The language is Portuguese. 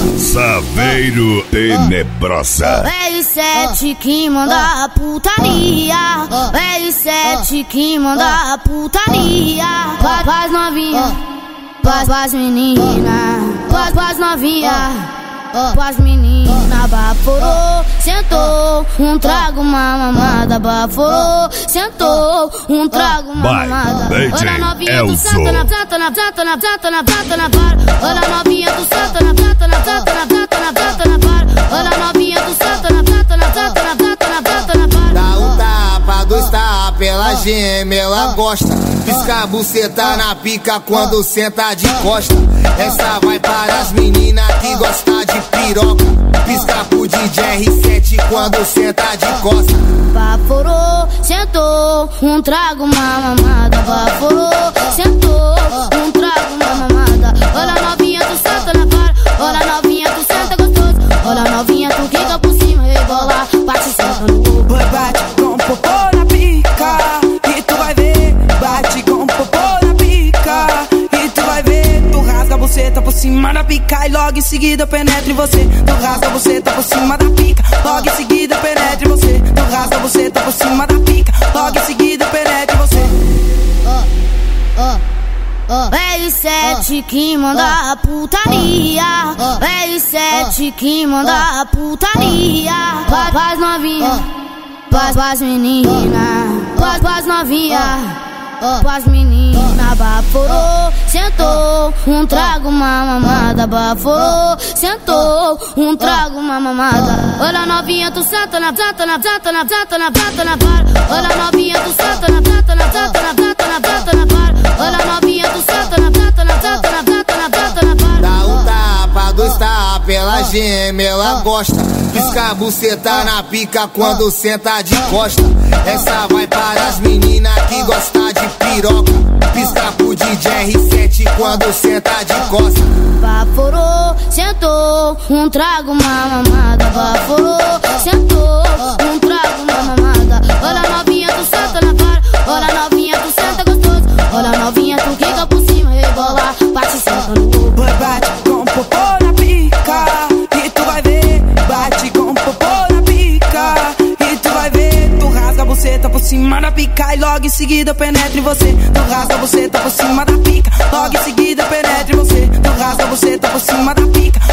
Saveiro Tenebrosa. R7 que manda a putaria. R7 que manda a putaria. Paz novinha, paz menina, paz novinha. Paz menina, baforou, sentou, trago uma mamada, baforou, sentou, trago uma mamada. Olha novinha, tu senta na planta, na planta, na planta, na planta, na para. Olha novinha, tu senta na planta, na planta, na planta, na planta, na para. Olha novinha, tu senta na planta, na planta, na planta, na planta, na para. Dá um tapa, dois tapas, ela geme, ela gosta. Pisca a buceta na pica quando senta de costa. Essa vai para as meninas que gostam de piroca. Pisca pro DJ R7 quando senta de costa. Baforou, sentou, trago uma mamada. Baforou, sentou, trago uma mamada. Olha novinha, tu senta na para. Olha novinha, tu senta gostoso. Olha novinha, tu quica por cima, rebola, bate senta no ovo. Bate com popô na pica e tu vai ver. Bate com popô na pica e tu vai ver. Tu rasga a buceta por cima da pica e logo em seguida eu penetro em você. Tu rasga a buceta por cima da pica, logo em seguida eu penetro em você. Tu rasga a buceta por cima da pica, logo em seguida eu penetro em você. R7 que manda a putaria. R7 que manda a putaria. Paz novinha, paz menina, paz novinha. Paz menina, baforou, sentou, trago uma mamada. Baforou, sentou, trago uma mamada. Olha novinha, tu senta na planta, na planta, na planta, na planta, na para. Olha novinha, tu senta na planta, na planta, na planta, na planta, na para. Olha novinha, tu senta na planta, na planta, na planta, na planta, na para. Dá um tapa, dois tapas, ela geme, ela gosta. Pisca a buceta na pica quando senta de costa. Essa vai para as meninas que gostam de piroca. Pisca pro DJ R7 quando senta de costa. Baforou, sentou, trago uma mamada. Baforou, sentou, trago uma mamada. Olha novinha, tu senta na para. Olha novinha, tu senta gostoso. Olha novinha, tu quica por cima, rebola, bate senta no ovo. Bate com popô na pica e tu vai ver. Bate com popô na pica e tu vai ver. Tu rasga a buceta por cima da pica e logo em seguida eu penetro em você. Tu rasga a buceta por cima da pica, logo em seguida eu penetro em você. Tu rasga a buceta por cima da pica,